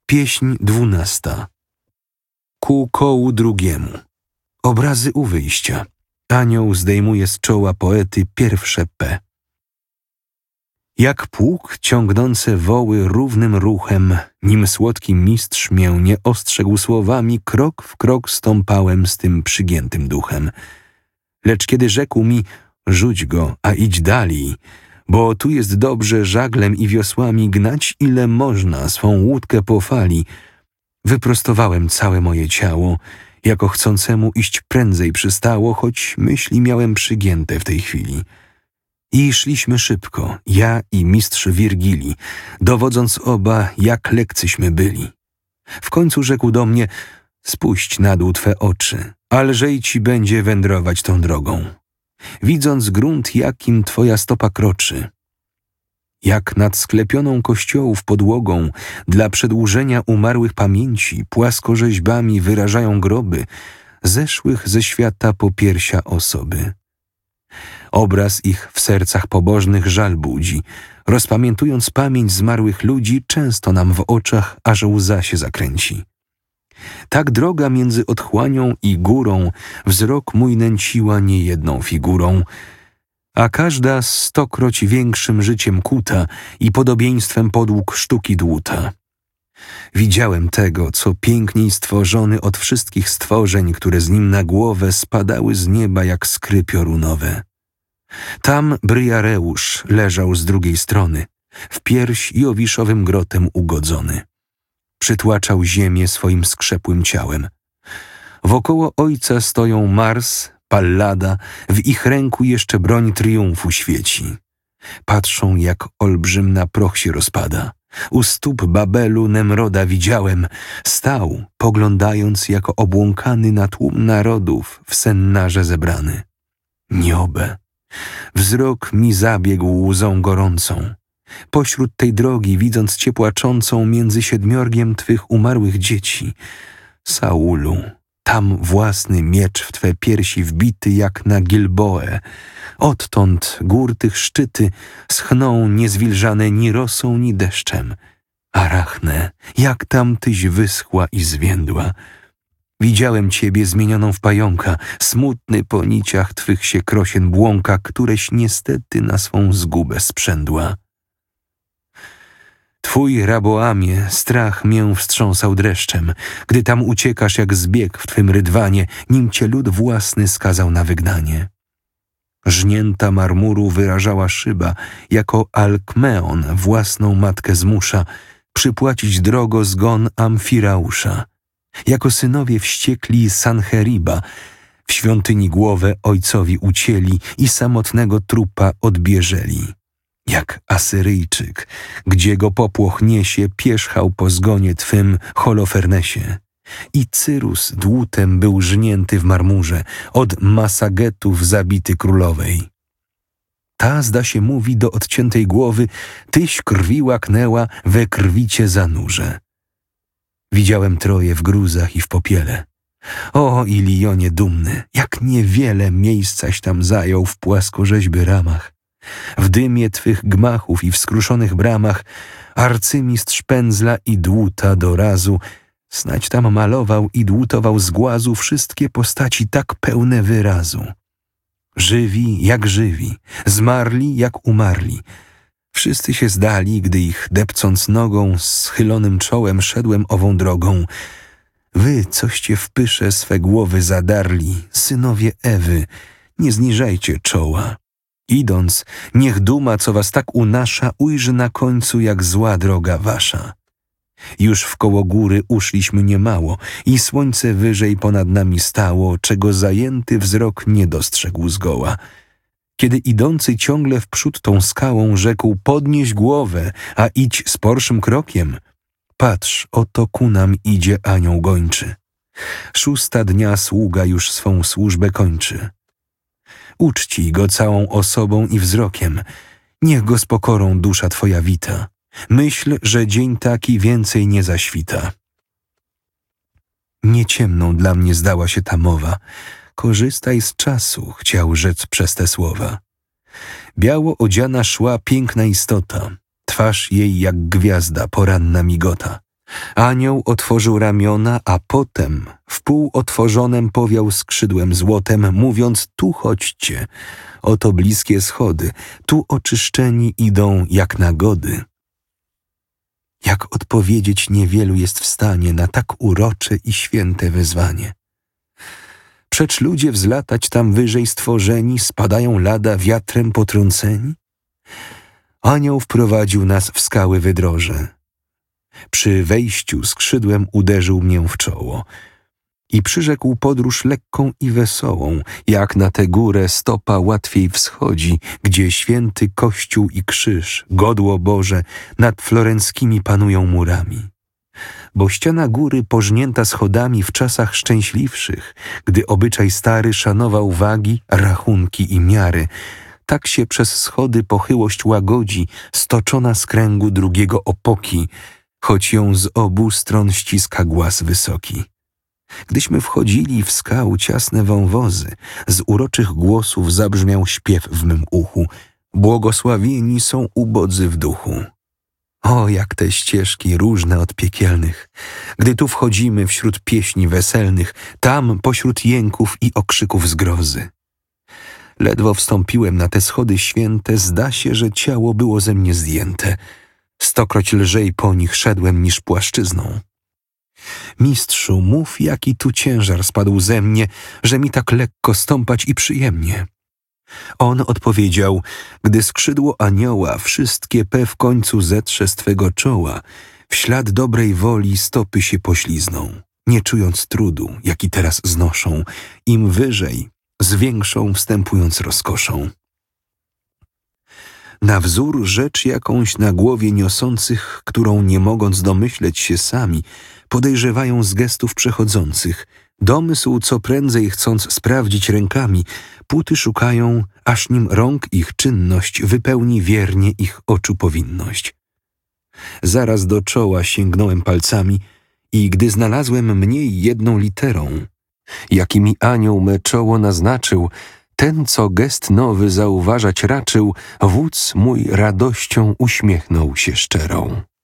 Pieśń 12. Ku kołu drugiemu. Obrazy u wyjścia. Anioł zdejmuje z czoła poety pierwsze P. Jak pług ciągnące woły równym ruchem, nim słodki mistrz mię nie ostrzegł słowami, krok w krok stąpałem z tym przygiętym duchem. Lecz kiedy rzekł mi, rzuć go, a idź dalej, bo tu jest dobrze żaglem i wiosłami gnać ile można swą łódkę po fali, wyprostowałem całe moje ciało, jako chcącemu iść prędzej przystało, choć myśli miałem przygięte w tej chwili. I szliśmy szybko, ja i mistrz Wirgilii, dowodząc oba, jak lekcyśmy byli. W końcu rzekł do mnie, spuść na dół twe oczy, a lżej ci będzie wędrować tą drogą, widząc grunt, jakim twoja stopa kroczy. Jak nad sklepioną kościołów podłogą dla przedłużenia umarłych pamięci płaskorzeźbami wyrażają groby zeszłych ze świata popiersia osoby. Obraz ich w sercach pobożnych żal budzi, rozpamiętując pamięć zmarłych ludzi, często nam w oczach aż łza się zakręci. Tak droga między otchłanią i górą wzrok mój nęciła niejedną figurą, a każda 100-kroć większym życiem kuta i podobieństwem podług sztuki dłuta. Widziałem tego, co piękniej stworzony od wszystkich stworzeń, które z nim na głowę spadały z nieba jak skry piorunowe. Tam Bryareusz leżał z drugiej strony, w pierś Jowiszowym grotem ugodzony. Przytłaczał ziemię swoim skrzepłym ciałem. Wokoło ojca stoją Mars, Pallada, w ich ręku jeszcze broń triumfu świeci. Patrzą, jak olbrzym na proch się rozpada. U stóp Babelu Nemroda widziałem, stał, poglądając jako obłąkany na tłum narodów w sennarze zebrany. Niobę. Wzrok mi zabiegł łzą gorącą. Pośród tej drogi, widząc cię płaczącą między siedmiorgiem twych umarłych dzieci. Saulu, tam własny miecz w twe piersi wbity jak na Gilboę. Odtąd gór tych szczyty schną niezwilżane ni rosą, ni deszczem. Arachne, jak tam tyś wyschła i zwiędła. Widziałem ciebie zmienioną w pająka, smutny po niciach twych się krosien błąka, któreś niestety na swą zgubę sprzędła. Twój Raboamie, strach mię wstrząsał dreszczem, gdy tam uciekasz jak zbieg w twym rydwanie, nim cię lud własny skazał na wygnanie. Żnięta marmuru wyrażała szyba, jako Alkmeon własną matkę zmusza przypłacić drogo zgon Amfirausza. Jako synowie wściekli Sanheriba w świątyni głowę ojcowi ucięli i samotnego trupa odbieżeli. Jak Asyryjczyk, gdzie go popłoch niesie, pierzchał po zgonie twym Holofernesie. I Cyrus dłutem był żnięty w marmurze, od Masagetów zabity królowej. Ta, zda się mówi, do odciętej głowy, tyś krwi łaknęła, we krwi cię zanurze. Widziałem troje w gruzach i w popiele. O, Ilionie dumny, jak niewiele miejscaś tam zajął w płaskorzeźby ramach. W dymie twych gmachów i w skruszonych bramach arcymistrz pędzla i dłuta do razu snać tam malował i dłutował z głazu wszystkie postaci tak pełne wyrazu. Żywi jak żywi, zmarli jak umarli. Wszyscy się zdali, gdy ich depcąc nogą, z schylonym czołem szedłem ową drogą. Wy, coście w pysze swe głowy zadarli, synowie Ewy, nie zniżajcie czoła. Idąc, niech duma, co was tak unasza, ujrzy na końcu, jak zła droga wasza. Już wkoło góry uszliśmy niemało i słońce wyżej ponad nami stało, czego zajęty wzrok nie dostrzegł zgoła. Kiedy idący ciągle wprzód tą skałą rzekł, podnieś głowę, a idź sporszym krokiem. Patrz, oto ku nam idzie anioł gończy. 6. dnia sługa już swą służbę kończy. Uczcij go całą osobą i wzrokiem, niech go z pokorą dusza twoja wita. Myśl, że dzień taki więcej nie zaświta. Nie ciemną dla mnie zdała się ta mowa, korzystaj z czasu, chciał rzec przez te słowa. Biało odziana szła piękna istota, twarz jej jak gwiazda poranna migota. Anioł otworzył ramiona, a potem wpół otworzonem powiał skrzydłem złotem, mówiąc: tu chodźcie, oto bliskie schody, tu oczyszczeni idą jak na gody. Jak odpowiedzieć niewielu jest w stanie na tak urocze i święte wezwanie. Przecz ludzie wzlatać tam wyżej stworzeni spadają lada wiatrem potrąceni? Anioł wprowadził nas w skały wydroże. Przy wejściu skrzydłem uderzył mnie w czoło i przyrzekł podróż lekką i wesołą, jak na tę górę stopa łatwiej wschodzi, gdzie święty Kościół i krzyż, godło Boże, nad florenckimi panują murami. Bo ściana góry pożnięta schodami w czasach szczęśliwszych, gdy obyczaj stary szanował wagi, rachunki i miary, tak się przez schody pochyłość łagodzi, stoczona z kręgu drugiego opoki, choć ją z obu stron ściska głaz wysoki. Gdyśmy wchodzili w skał ciasne wąwozy, z uroczych głosów zabrzmiał śpiew w mym uchu: błogosławieni są ubodzy w duchu. O, jak te ścieżki różne od piekielnych, gdy tu wchodzimy wśród pieśni weselnych, tam pośród jęków i okrzyków zgrozy. Ledwo wstąpiłem na te schody święte, zda się, że ciało było ze mnie zdjęte. Stokroć lżej po nich szedłem niż płaszczyzną. Mistrzu, mów, jaki tu ciężar spadł ze mnie, że mi tak lekko stąpać i przyjemnie. On odpowiedział: gdy skrzydło anioła wszystkie P w końcu zetrze z twego czoła, w ślad dobrej woli stopy się poślizną, nie czując trudu, jaki teraz znoszą, im wyżej, z większą wstępując rozkoszą. Na wzór rzecz jakąś na głowie niosących, którą nie mogąc domyśleć się sami, podejrzewają z gestów przechodzących, domysł co prędzej chcąc sprawdzić rękami, póty szukają, aż nim rąk ich czynność wypełni wiernie ich oczu powinność. Zaraz do czoła sięgnąłem palcami i gdy znalazłem mniej jedną literą, jaki mi anioł me czoło naznaczył, ten, co gest nowy zauważać raczył, wódz mój radością uśmiechnął się szczerą.